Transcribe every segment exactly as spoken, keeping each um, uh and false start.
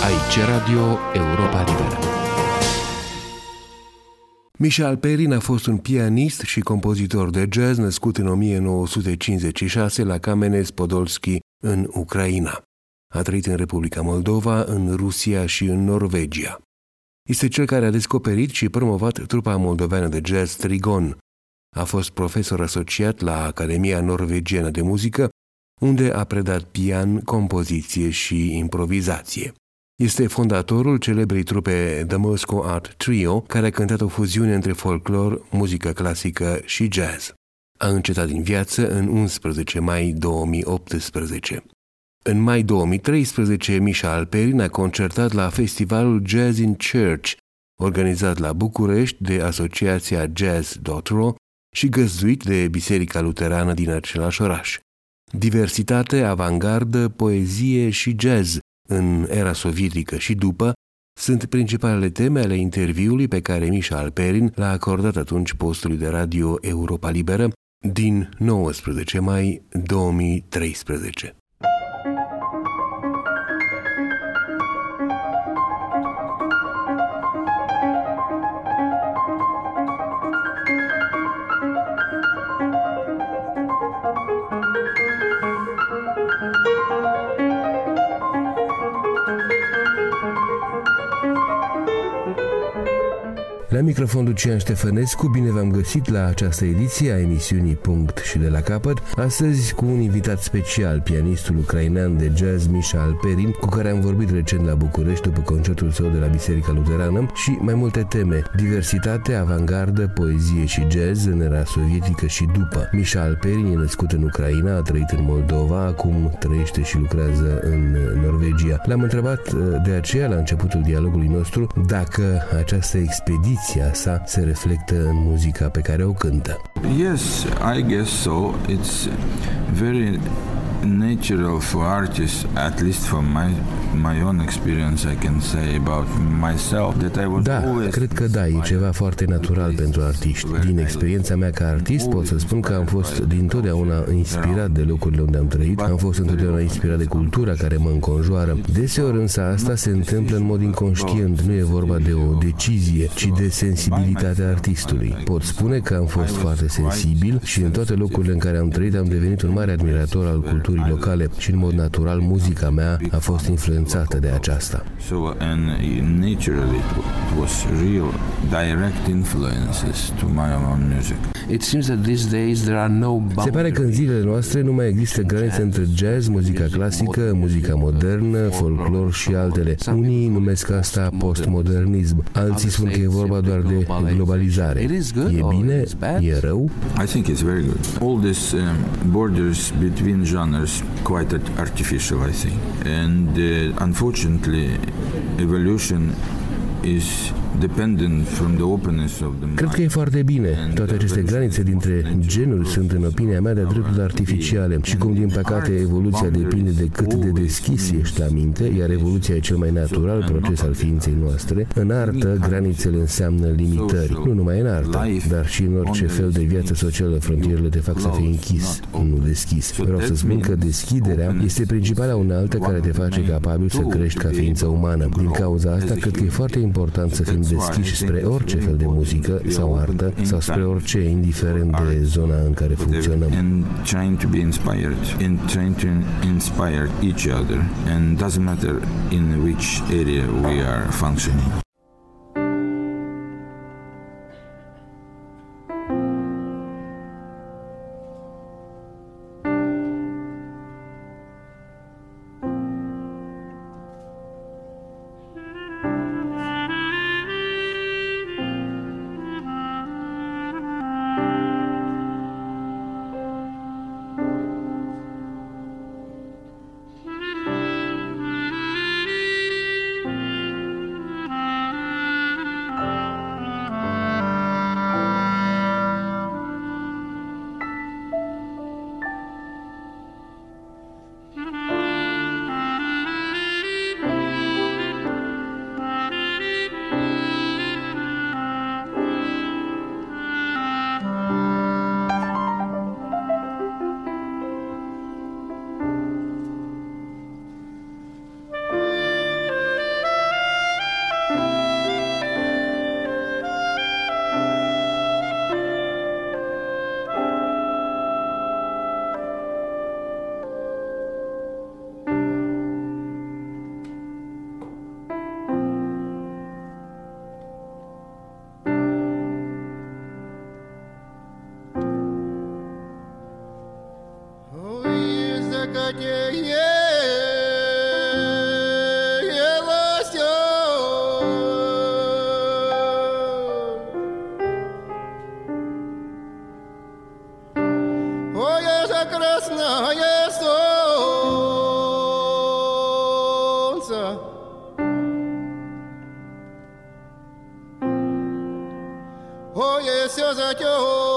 Aici Radio Europa Liberă. Misha Alperin a fost un pianist și compozitor de jazz născut în o mie nouă sute cincizeci și șase la Kamenets-Podolski, în Ucraina. A trăit în Republica Moldova, în Rusia și în Norvegia. Este cel care a descoperit și promovat trupa moldoveană de jazz Trigon. A fost profesor asociat la Academia Norvegiană de Muzică, unde a predat pian, compoziție și improvizație. Este fondatorul celebrei trupe The Moscow Art Trio, care a cântat o fuziune între folclor, muzică clasică și jazz. A încetat din viață în unsprezece mai două mii optsprezece. În mai două mii treisprezece, Misha Alperin a concertat la festivalul Jazz in Church, organizat la București de Asociația Jazz punct ro și găzduit de Biserica Luterană din același oraș. Diversitate, avangardă, poezie și jazz în era sovietică și după sunt principalele teme ale interviului pe care Misha Alperin l-a acordat atunci postului de radio Europa Liberă din nouăsprezece mai două mii treisprezece. La microfon Lucian Ștefănescu, bine v-am găsit la această ediție a emisiunii Punct și de la capăt, astăzi cu un invitat special, pianistul ucrainean de jazz Misha Alperin, cu care am vorbit recent la București după concertul său de la Biserica Luterană, și mai multe teme: diversitate, avangardă, poezie și jazz în era sovietică și după. Misha Alperin e născut în Ucraina, a trăit în Moldova, acum trăiește și lucrează în Norvegia. L-am întrebat de aceea la începutul dialogului nostru dacă această expediție sa se reflectă în muzica pe care o cântă. Yes, I guess so. It's very natural for artists, at least from my my own experience, I can say about myself that I was Da, always cred că da, e ceva foarte natural pentru artiști. Din experiența mea ca artist pot să spun că am fost dintotdeauna inspirat de locurile unde am trăit, am fost întotdeauna inspirat de cultura care mă înconjoară. Deseori însă asta se întâmplă în mod inconștient, nu e vorba de o decizie, ci de sensibilitatea artistului. Pot spune că am fost foarte sensibil și în toate locurile în care am trăit am devenit un mare admirator al culturii locale și în mod natural muzica mea a fost influențată de aceasta. So and naturally it was real direct influences to my own music. It seems that these days there are no boundaries. Se pare că în zilele noastre nu mai există granițe între jazz, muzica clasică, muzica modernă, folclor și altele. Unii numesc asta postmodernism, alții spun că e vorba doar de globalizare. E bine? E rău? I think it's very good. All these um, borders between genres quite artificial, I think. And uh, unfortunately, evolution is dependent from the openness of the mind. Cred că e foarte bine. Toate aceste granițe dintre genuri sunt, în opinia mea, de-a dreptul artificiale și cum, din păcate, evoluția depinde de cât de deschis ești la minte, iar evoluția e cel mai natural proces al ființei noastre. În artă, granițele înseamnă limitări. Nu numai în artă, dar și în orice fel de viață socială, frontierele te fac să fii închis, nu deschis. Vreau să spun că deschiderea este principala unealtă care te face capabil să crești ca ființă umană. Din cauza asta, cred că e foarte important să fim deschiși spre orice fel de muzică sau artă sau spre orice, indiferent de zona în care funcționăm. And trying to be inspired and trying to inspire each other, and doesn't matter in which area we are functioning. Oh yes, yes, I do.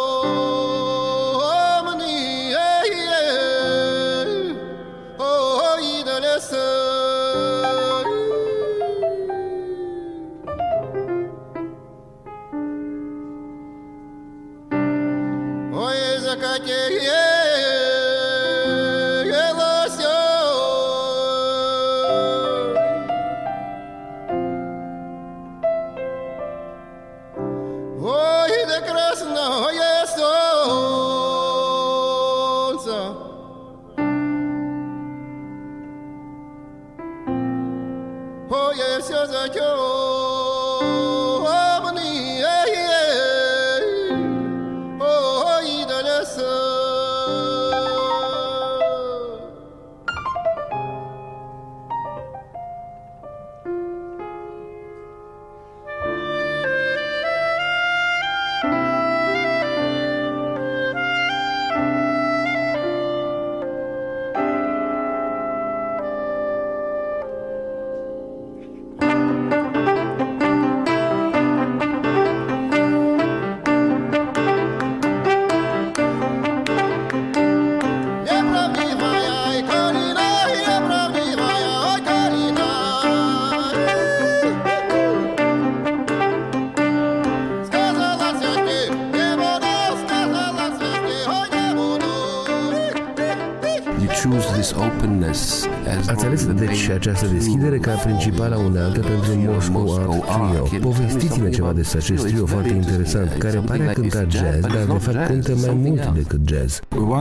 Ați ales deci această deschidere ca principala unealtă pentru Moscow Art Trio. Povestiți-ne ceva despre acest trio foarte interesant, care pare a cânta jazz, dar de fapt cântă mai mult decât jazz.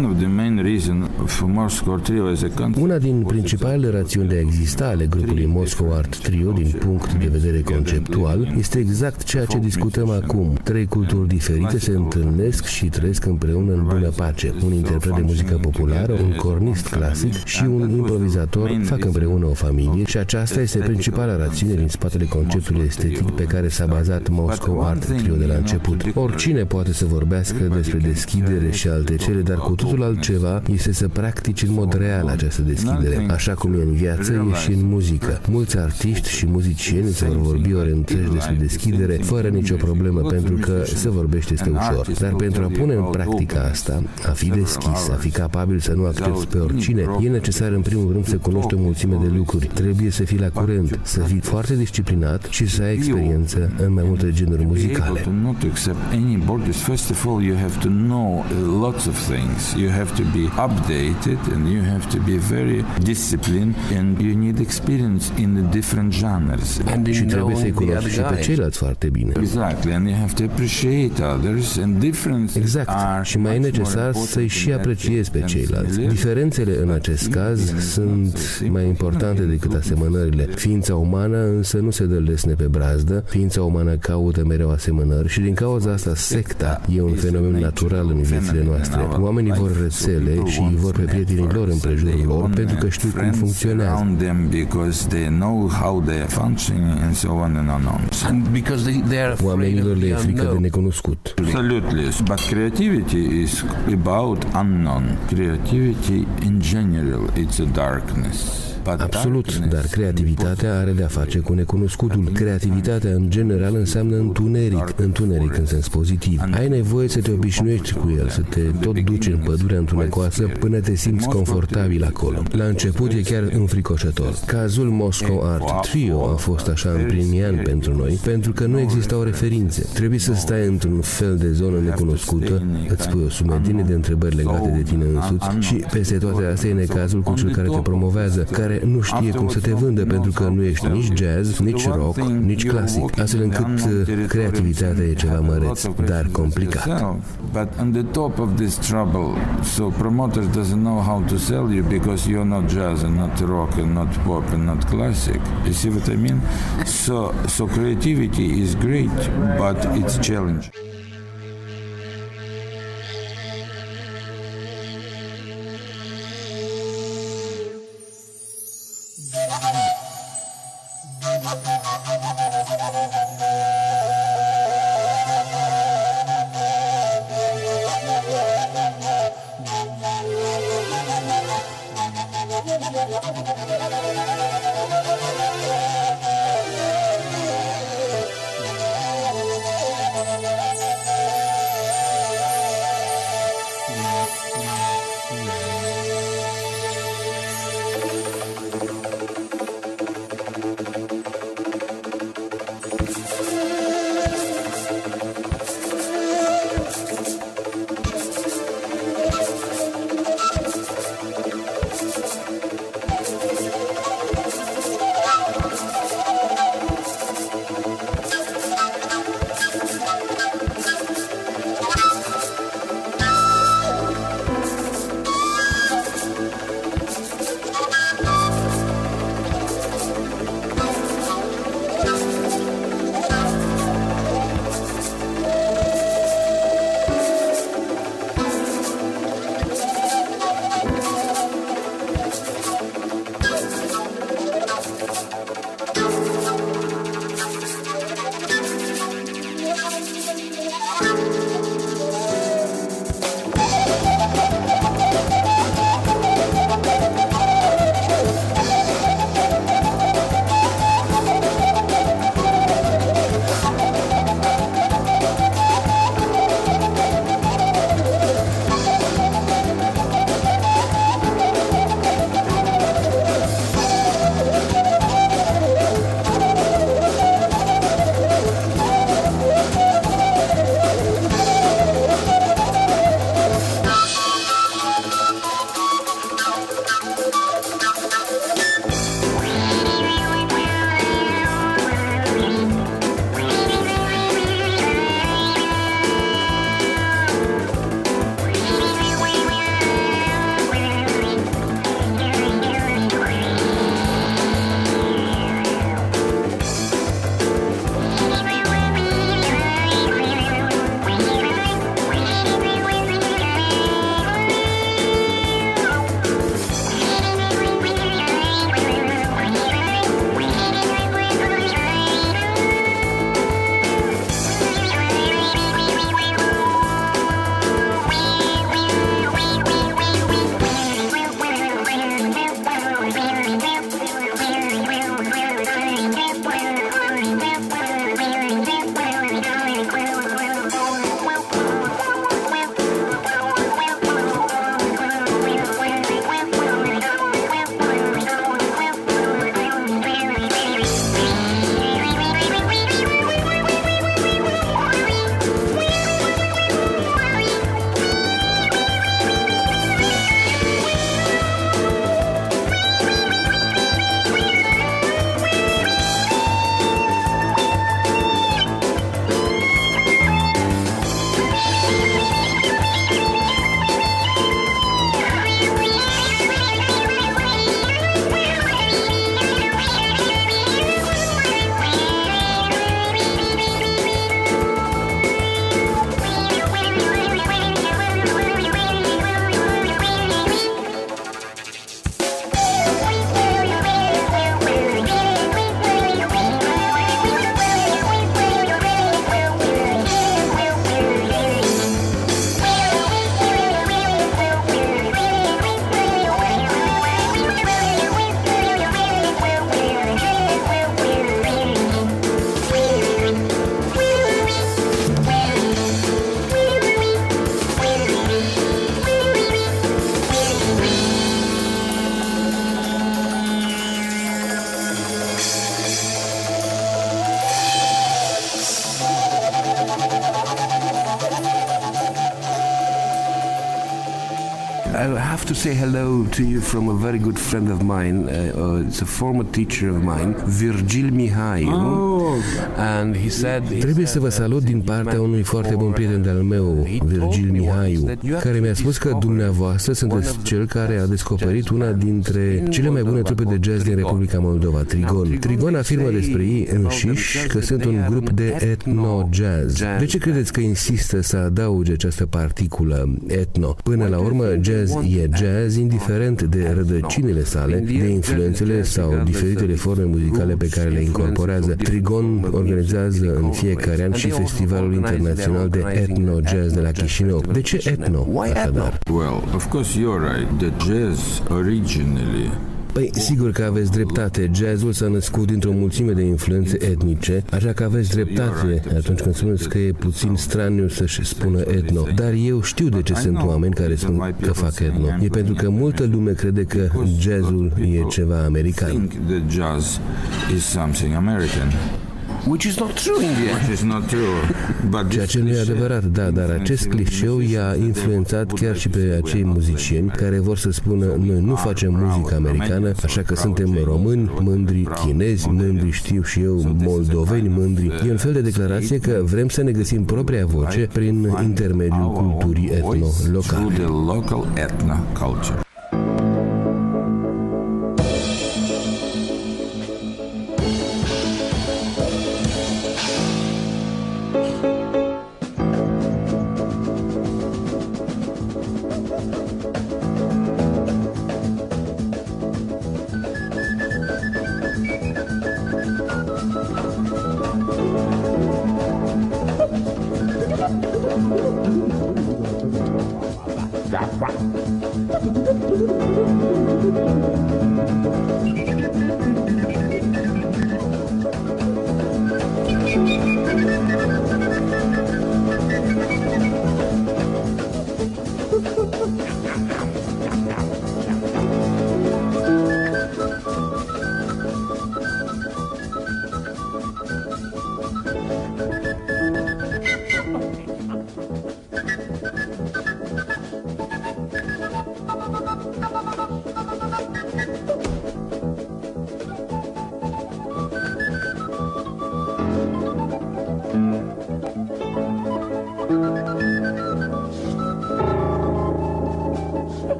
Una din principalele rațiuni de a exista ale grupului Moscow Art Trio din punct de vedere conceptual este exact ceea ce discutăm acum. Trei culturi diferite se întâlnesc și trăiesc împreună în bună pace. Un interpret de muzică populară, un cornist clasic și un improvizator fac împreună o familie și aceasta este principala rațiune din spatele conceptului estetic pe care s-a bazat Moscow Art Trio de la început. Oricine poate să vorbească despre deschidere și alte cele, dar cu totul altceva este să practici în mod real această deschidere. Așa cum e în viață, e și în muzică. Mulți artiști și muzicieni se vor vorbi ore întregi despre deschidere fără nicio problemă, pentru că să vorbești este ușor. Dar pentru a pune în practică asta, a fi deschis, a fi capabil să nu accepti pe oricine, e necesar în primul rând să cunoști o mulțime de lucruri. Trebuie să fii la curent, să fii foarte disciplinat și să ai experiență în mai multe genuri muzicale. First of all, you have to know lots of things. You have to be updated and you have to be very disciplined and you need experience in the different genres. Și trebuie să-i cunoști și pe ceilalți foarte bine. Exactly, and you have to appreciate others and differences. Exact, și mai e necesar să-i și apreciezi pe ceilalți. Diferențele în acest caz sunt mai importante decât asemănările. Ființa umană însă nu se dă lesne pe brazdă, ființa umană caută mereu asemănări și din cauza asta secta e un fenomen natural în viețile noastre. Oamenii vor rețele și îi vor pe prietenii lor în prejurul lor pentru că știu cum funcționează. Oamenilor le e frică de necunoscut. Absolutely, but creativity is about unknown. Creativity in general, it's a darkness. Absolut, dar creativitatea are de-a face cu necunoscutul. Creativitatea în general înseamnă întuneric, întuneric în sens pozitiv. Ai nevoie să te obișnuiești cu el, să te tot duci în pădurea întunecoasă până te simți confortabil acolo. La început e chiar înfricoșător. Cazul Moscow Art Trio a fost așa în primii ani pentru noi, pentru că nu existau referințe. Trebuie să stai într-un fel de zonă necunoscută, îți pui o sumedenie de întrebări legate de tine însuți și peste toate astea e necazul cu cel care te promovează, care nu știe cum să te vândă pentru că nu ești nici jazz, nici rock, nici clasic, astfel încât creativitatea e ceva măreț, dar complicat. But on the top of this trouble, so promoter doesn't know how to sell you because you're not jazz and not rock and not pop and not classic. You see what I mean? So, so creativity is great, but it's challenging. Thank you. I have to say hello to you from a very good friend of mine. Uh, uh, it's a former teacher of mine, Virgil Mihaiu. Oh. And he said, trebuie să vă salut din partea unui foarte bun prieten de-al meu, Virgil Mihaiu, care mi-a spus că dumneavoastră sunteți cel care a descoperit una dintre cele mai bune trupe de jazz din Republica Moldova, Trigon. Trigon afirmă despre ei înșiși că sunt un grup de etno-jazz. De ce credeți că insistă să adauge această particulă etno? Până la urmă, jazz e jazz, indiferent de rădăcinile sale, de influențele sau diferitele forme muzicale pe care le incorporează. Trigon organizează în fiecare an și Festivalul Internațional de Etno-Jazz de la Chișinău. De ce etno, așadar? Well, of course you're right. The jazz originally. Păi, sigur că aveți dreptate. Jazzul s-a născut dintr-o mulțime de influențe etnice, așa că aveți dreptate atunci când spuneți că e puțin straniu să-și spună etno. Dar eu știu de ce sunt oameni care spun că fac etno. E pentru că multă lume crede că jazzul e ceva american. Which is not true in the end. Which is not true. But ceea ce nu e adevărat, da, dar acest clișeu i-a influențat chiar și pe acei muzicieni care vor să spună noi nu facem muzică americană, așa că suntem români, mândri, chinezi, mândri, știu și eu, moldoveni, mândri. E un fel de declarație că vrem să ne găsim propria voce prin intermediul culturii etno-locale.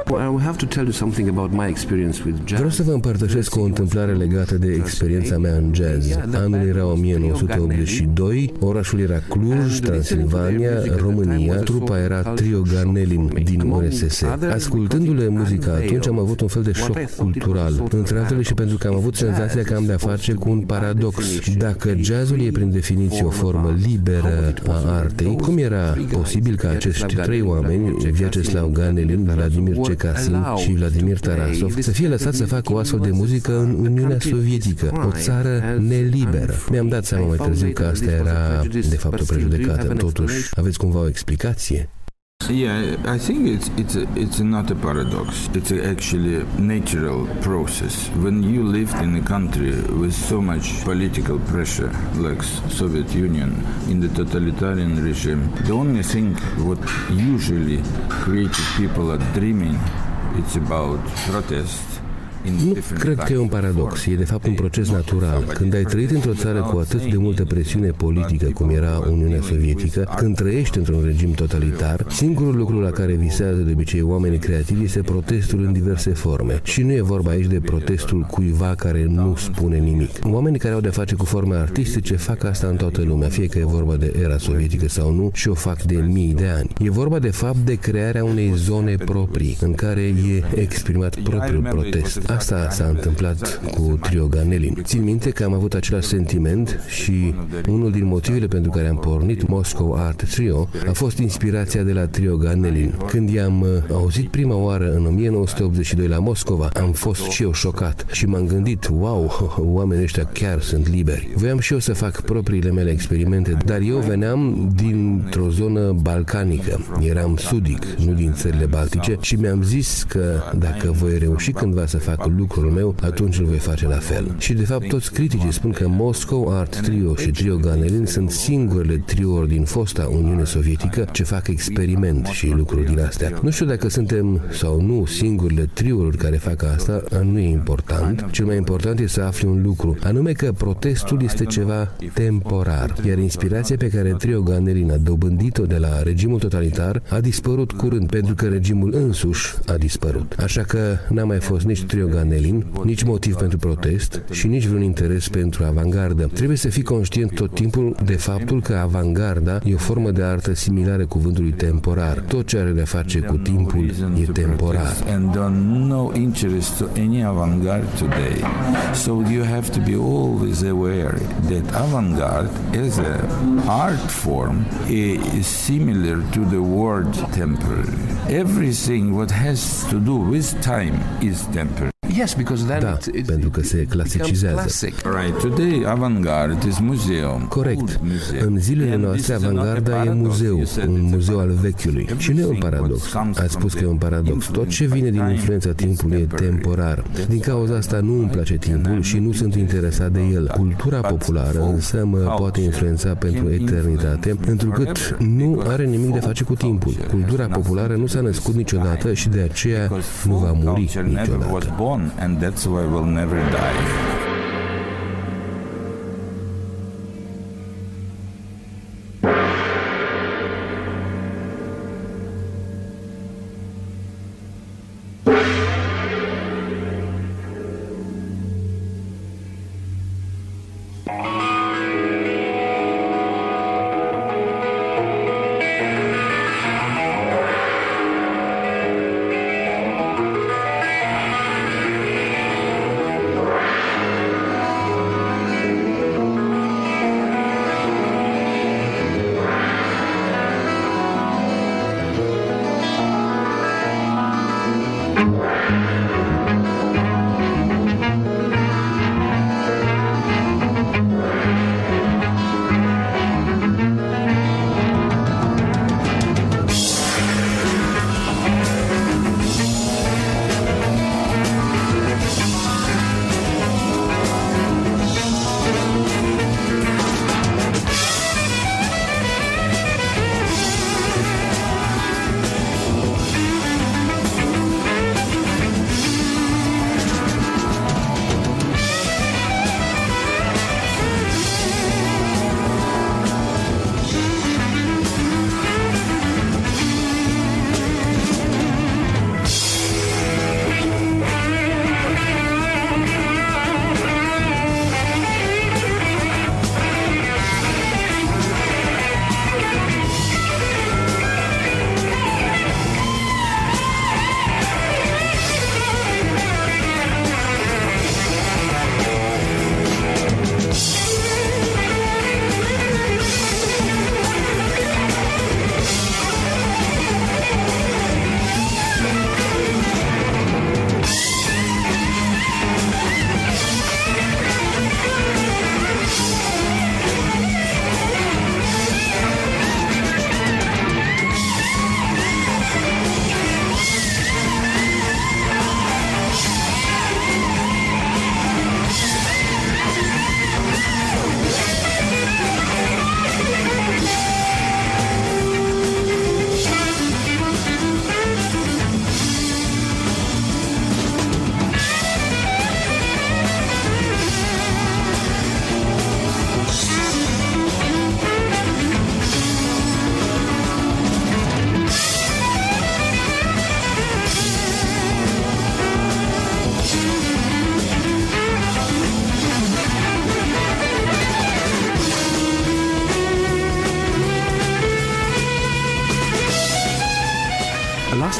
Well, I have to tell you something about my experience with jazz. Vreau să vă împărtășesc o întâmplare legată de experiența mea în jazz. Anul era o mie nouă sute optzeci și doi, orașul era Cluj, Transilvania, România, trupa era Trio Garnelin din U R S S. Ascultându-le muzica atunci am avut un fel de șoc cultural, între altele și pentru că am avut senzația că am de-a face cu un paradox. Dacă jazzul e prin definiție o formă liberă a artei, cum era posibil ca acești trei oameni, Vyacheslav Garnelin, Vladimir Cekasin și Vladimir Tarasov, să fie lăsați să facă o astfel de muzică în Uniunea Sovietică, o țară neliberă? Mi-am dat seama mai târziu că asta era de fapt o prejudecată. Totuși, aveți cumva o explicație? Yeah, I think it's it's a, it's not a paradox. It's a actually a natural process. When you lived in a country with so much political pressure, like Soviet Union, in the totalitarian regime, the only thing what usually creative people are dreaming, it's about protest. Nu cred că e un paradox, e de fapt un proces natural. Când ai trăit într-o țară cu atât de multă presiune politică cum era Uniunea Sovietică, când trăiești într-un regim totalitar, singurul lucru la care visează de obicei oamenii creativi este protestul în diverse forme. Și nu e vorba aici de protestul cuiva care nu spune nimic. Oamenii care au de-a face cu forme artistice fac asta în toată lumea, fie că e vorba de era sovietică sau nu, și o fac de mii de ani. E vorba de fapt de crearea unei zone proprii, în care e exprimat propriul protest. Asta s-a întâmplat cu Trio Garnelin. Țin minte că am avut același sentiment și unul din motivele pentru care am pornit Moscow Art Trio a fost inspirația de la Trio Garnelin. Când i-am auzit prima oară în o mie nouă sute optzeci și doi la Moscova, am fost și eu șocat și m-am gândit, wow, oamenii ăștia chiar sunt liberi. Voiam și eu să fac propriile mele experimente, dar eu veneam dintr-o zonă balcanică. Eram sudic, nu din țările baltice, și mi-am zis că dacă voi reuși cândva să fac lucrul meu, atunci îl voi face la fel. Și de fapt toți criticii spun că Moscow Art Trio și Trio Garnelin sunt singurele triouri din fosta Uniune Sovietică ce fac experiment și lucruri din astea. Nu știu dacă suntem sau nu singurele triouri care fac asta, nu e important. Cel mai important e să afli un lucru, anume că protestul este ceva temporar, iar inspirația pe care Trio Garnelin a dobândit-o de la regimul totalitar a dispărut curând, pentru că regimul însuși a dispărut. Așa că n-a mai fost nici Trio Garnelin, nici motiv pentru protest și nici vreun interes pentru avangardă. Trebuie să fii conștient tot timpul de faptul că avangarda e o formă de artă similară cuvântului temporar. Tot ce are de-a face cu timpul e temporar. And no interest to any avant-garde today. So you have to be always aware that avant-garde as a art form is similar to the word temporary. Everything what has to do with time is temporary. Yes, because then Da, it, it, pentru că se clasificează. Right, today avant-garde is museum. Corect. În zilele noastre, avangarda e muzeu, un muzeu al vechiului. Și nu e un paradox. Ați spus că e un paradox. Tot ce vine din influența timpului e temporar. Din cauza asta nu îmi place timpul și nu sunt interesat de el. Cultura populară însă mă poate influența pentru eternitate, întrucât nu are nimic de face cu timpul. Cultura populară nu s-a născut niciodată și de aceea nu va muri niciodată. And that's why we'll never die.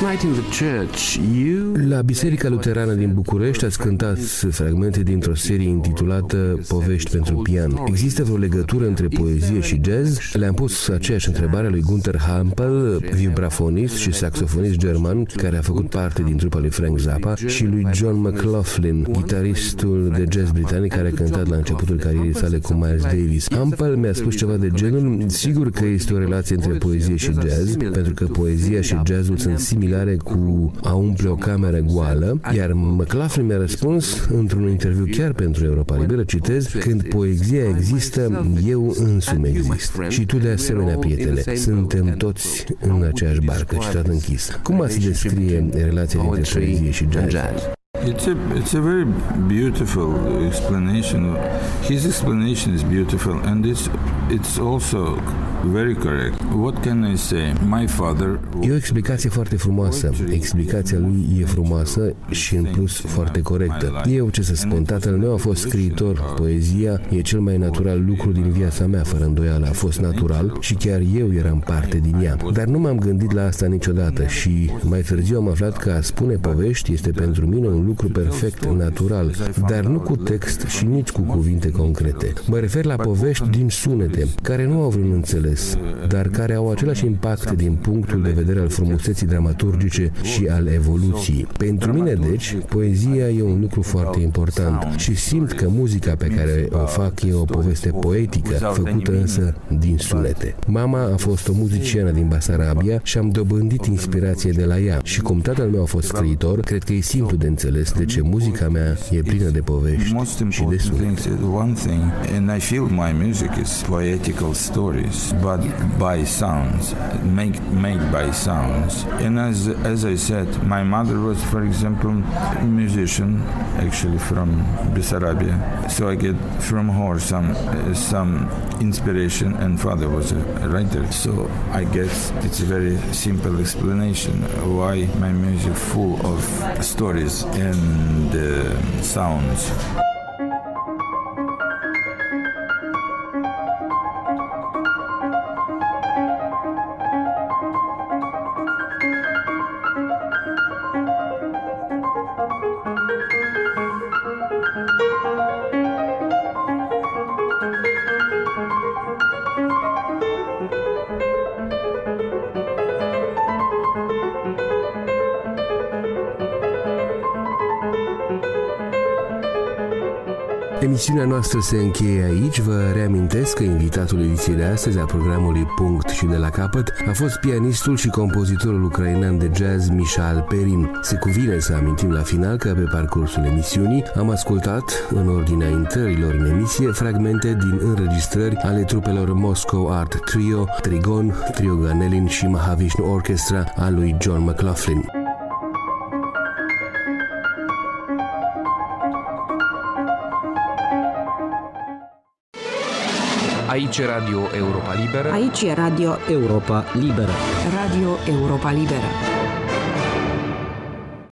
night in the church, you... La Biserica Luterană din București ați cântat fragmente dintr-o serie intitulată Povești pentru pian. Există vreo legătură între poezie și jazz? Le-am pus aceeași întrebare lui Gunther Hampel, vibrafonist și saxofonist german care a făcut parte din trupa lui Frank Zappa, și lui John McLaughlin, gitaristul de jazz britanic care a cântat la începutul carierei sale cu Miles Davis. Hampel mi-a spus ceva de genul: sigur că este o relație între poezie și jazz, pentru că poezia și jazzul sunt similare cu a umple o cameră goală, iar McLaughlin mi-a răspuns într-un interviu chiar pentru Europa Liberă, citez: când poezia există, eu însumi exist. Și tu de asemenea, prietene, suntem toți în aceeași barcă. Citat închis. Cum ați descrie relația dintre poezie și jazz? It's a, it's a very beautiful explanation. His explanation is beautiful, and it's, it's also very correct. What can I say? My father... E o explicație foarte frumoasă. Explicația lui e frumoasă și, în plus, foarte corectă. Eu, ce să spun, tatăl meu a fost scriitor. Poezia e cel mai natural lucru din viața mea, fără îndoială. A fost natural și chiar eu eram parte din ea. Dar nu m-am gândit la asta niciodată și mai târziu am aflat că a spune povești este pentru mine un lucru perfect natural, dar nu cu text și nici cu cuvinte concrete. Mă refer la povești din sunete, care nu au vreun înțeles, dar care au același impact din punctul de vedere al frumuseții dramaturgice și al evoluției. Pentru mine, deci, poezia e un lucru foarte important și simt că muzica pe care o fac e o poveste poetică, făcută însă din sunete. Mama a fost o muziciană din Basarabia și am dobândit inspirație de la ea și cum tatăl meu a fost scriitor, cred că e simplu de înțeles de ce muzica mea e plină de povești și de sunete. One thing, and I feel my music is poetical stories, but by sounds, made made by sounds. And as as I said, my mother was, for example, a musician, actually from Bessarabia, so I get from her some uh, some inspiration. And father was a writer, so I guess it's a very simple explanation why my music full of stories and uh, sounds. Emisiunea noastră se încheie aici. Vă reamintesc că invitatul ediției de astăzi a programului Punct și de la capăt a fost pianistul și compozitorul ucrainean de jazz Michal Perin. Se cuvine să amintim la final că pe parcursul emisiunii am ascultat, în ordinea intrărilor în emisie, fragmente din înregistrări ale trupelor Moscow Art Trio, Trigon, Trio Ganelin și Mahavishnu Orchestra a lui John McLaughlin. Aici e Radio Europa Liberă. Aici e Radio Europa Liberă. Radio Europa Liberă.